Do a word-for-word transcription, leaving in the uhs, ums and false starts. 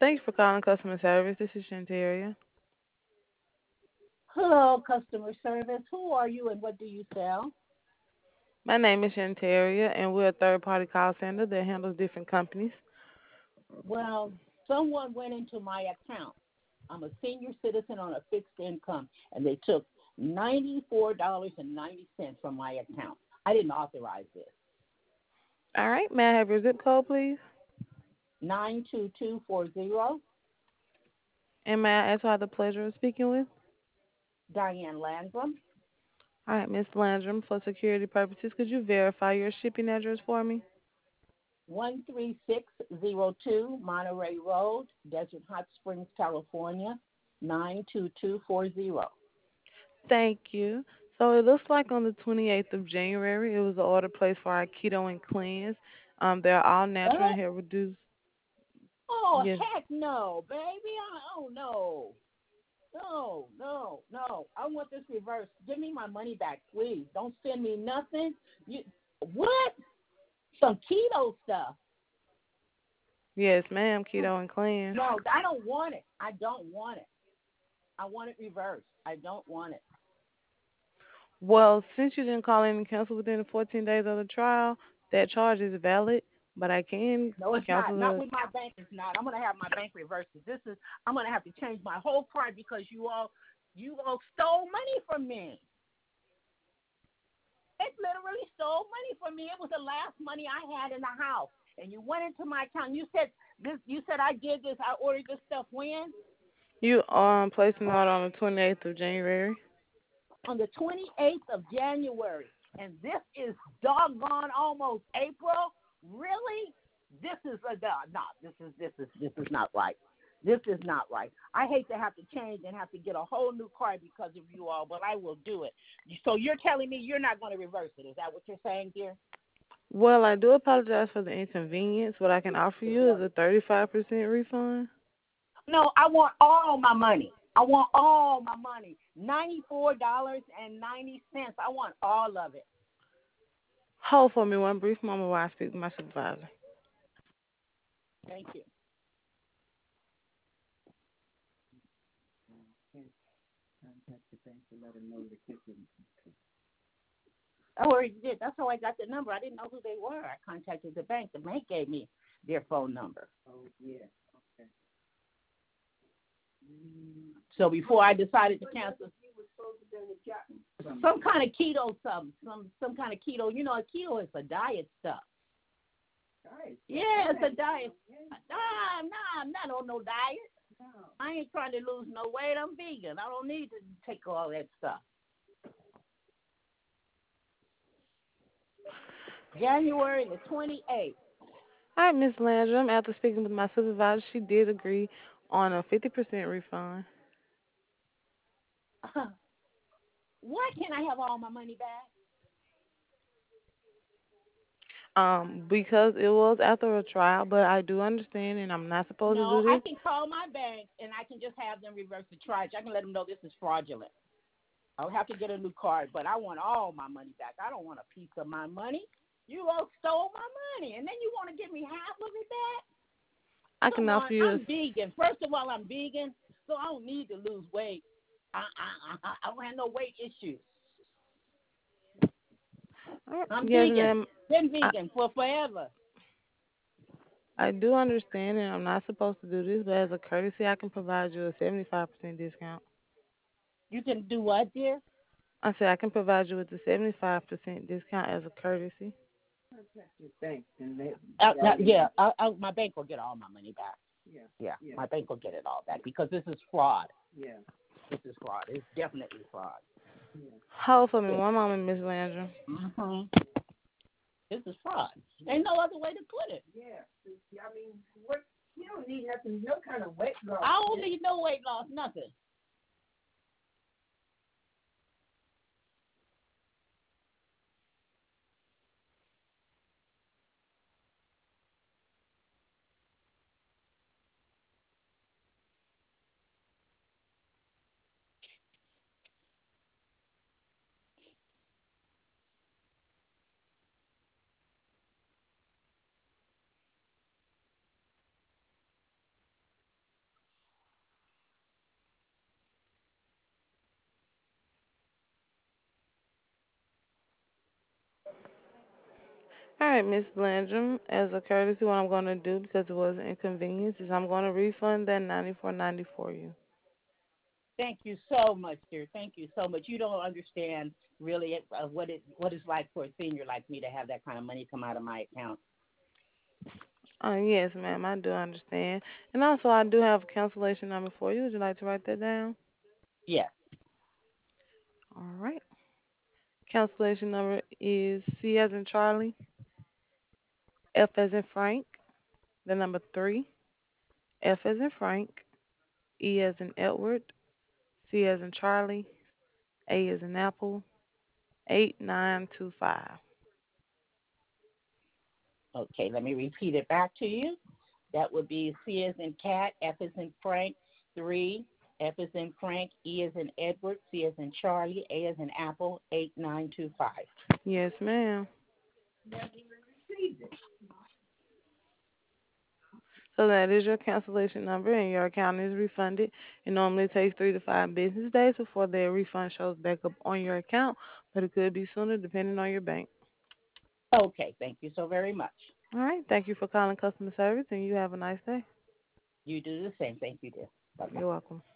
Thank you for calling customer service. This is Shantaria. Hello, customer service. Who are you and what do you sell? My name is Shantaria, and we're a third-party call center that handles different companies. Well, someone went into my account. I'm a senior citizen on a fixed income, and they took ninety-four dollars and ninety cents from my account. I didn't authorize this. All right, may I have your zip code, please? nine two two four zero, And may I ask who I have the pleasure of speaking with? Diane Landrum, All right, Miss Landrum, for security purposes, could you verify your shipping address for me? one three six zero two Monterey Road, Desert Hot Springs, California, nine two two four zero. Thank you. So it looks like on the twenty-eighth of January, it was an order placed for our keto and cleanse. Um, they're all natural and hair reduced. Oh, Yes, heck no, baby. I, oh, no. No, no, no. I want this reversed. Give me my money back, please. Don't send me nothing. You what? Some keto stuff. yes, ma'am, keto and cleanse. No, I don't want it. I don't want it. I want it reversed. I don't want it. Well, since you didn't call in and cancel within the fourteen days of the trial, that charge is valid, but I can No, it's not. cancel Not the. with my bank. It's not. I'm gonna have my bank reverse it. This is. I'm gonna have to change my whole card because you all, you all stole money from me. It literally stole money from me. It was the last money I had in the house. And you went into my account. You said this. You said I did this. I ordered this stuff when? You um placed an order on the twenty-eighth of January. On the twenty-eighth of January. And this is doggone almost April. Really? This is a no. no, This is this is this is not right. This is not right. I hate to have to change and have to get a whole new card because of you all, but I will do it. So you're telling me you're not going to reverse it? Is that what you're saying, dear? Well, I do apologize for the inconvenience. What I can offer you is a thirty-five percent refund. No, I want all my money. I want all my money. Ninety-four dollars and ninety cents. I want all of it. Hold for me one brief moment while I speak with my supervisor. Thank you. I already did. That's how I got the number. I didn't know who they were. I contacted the bank. The bank gave me their phone number. So before I decided to cancel, some kind of keto something, some some kind of keto. You know, a keto is a diet stuff. Yeah, it's a diet. Nah, nah, I'm not on no diet. I ain't trying to lose no weight. I'm vegan. I don't need to take all that stuff. January the twenty-eighth. All right, Miss Landrum. After speaking with my supervisor, she did agree on a fifty percent refund. Why can't I have all my money back? Um, because it was after a trial, but I do understand, and I'm not supposed to No, do I this. can call my bank and I can just have them reverse the charge. I can let them know this is fraudulent. I'll have to get a new card, but I want all my money back. I don't want a piece of my money. You all stole my money, and then you want to give me half of it back? I can Come on, offer you a. I'm vegan. First of all, I'm vegan, so I don't need to lose weight. I I I, I don't have no weight issues. All right, I'm yes, vegan. ma'am. Been I, vegan for forever. I do understand, and I'm not supposed to do this, but as a courtesy, I can provide you a seventy-five percent discount. You can do what, dear? I said I can provide you with a seventy-five percent discount as a courtesy. Uh, uh, yeah, I, I, my bank will get all my money back. Yeah, my bank will get it all back because this is fraud. This is fraud. It's definitely fraud. Hold for me one moment, Miss Landrum. Mm-hmm. This is fraud. Ain't no other way to put it. I don't need no weight loss, nothing. All right, Miss Blandrum, as a courtesy, what I'm going to do because it was an inconvenience is I'm going to refund that ninety-four ninety for you. Thank you so much, dear. Thank you so much. You don't understand really uh, what it what it's like for a senior like me to have that kind of money come out of my account. Uh, yes, ma'am, I do understand. And also, I do have a cancellation number for you. Would you like to write that down? Yes. All right. Cancellation number is C as in Charlie, F as in Frank, the number three, F as in Frank, E as in Edward, C as in Charlie, A as in Apple, eight nine two five. Okay, let me repeat it back to you. That would be C as in cat, F as in Frank, three, F as in Frank, E as in Edward, C as in Charlie, A as in Apple, eight nine two five. Yes, ma'am. So that is your cancellation number, and your account is refunded. It normally takes three to five business days before the refund shows back up on your account, but it could be sooner depending on your bank. Okay, thank you so very much. All right. Thank you for calling customer service, and you have a nice day. You do the same. Thank you, dear. Bye bye. You're welcome.